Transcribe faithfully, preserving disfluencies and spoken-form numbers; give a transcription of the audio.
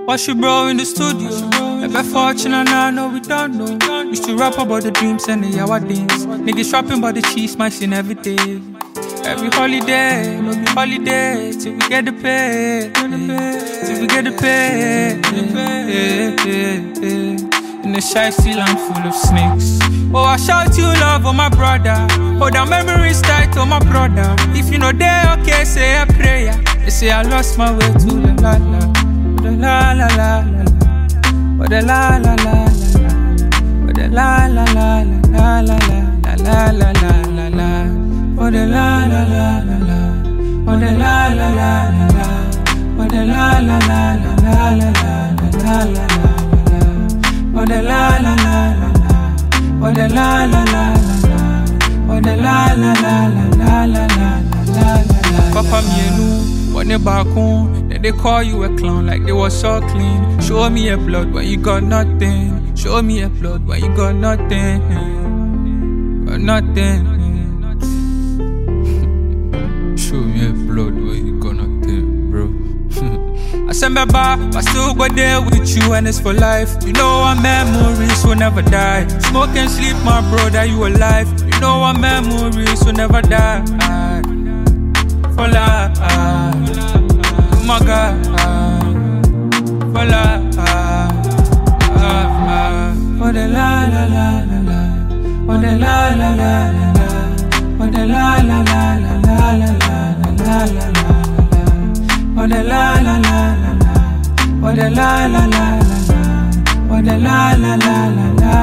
Watch you bro in the studio. Ever fortunate now, no we don't know. Used to rap about the dreams and the yawa things. Niggas rapping about the cheese, mice and everything. Every holiday, no be holiday, till we get the pay, till we get the pay. In the shy sea land full of snakes. Oh, I shout you love on my brother. Oh, the memories tight on my brother. If you know they okay, say a prayer. They say I lost my way to the la la, the la la la la, oh the la la la la, oh the la la la la la la la la la la la, oh the la la la la, oh the la la la la, oh the la la la la la la la la la. Oh the la la la la la, oh the la la la la la, oh the la la la la la la la la la. Papa mienu, when you back home, then they call you a clown like they was so clean. Show me a blood when you got nothing. Show me a blood when you got nothing. Got nothing. Show me a blood when you got nothing, bro. I send me back, I still go there with you and it's for life. You know our memories will never die. Smoke and sleep, my brother, you alive. You know our memories will never die. For life, oh my God. For life, for the la la la la la, for the la la la la la, for the la la la la la la la la la. Oh the la la la la la, oh the la la la la la, oh the la la la la la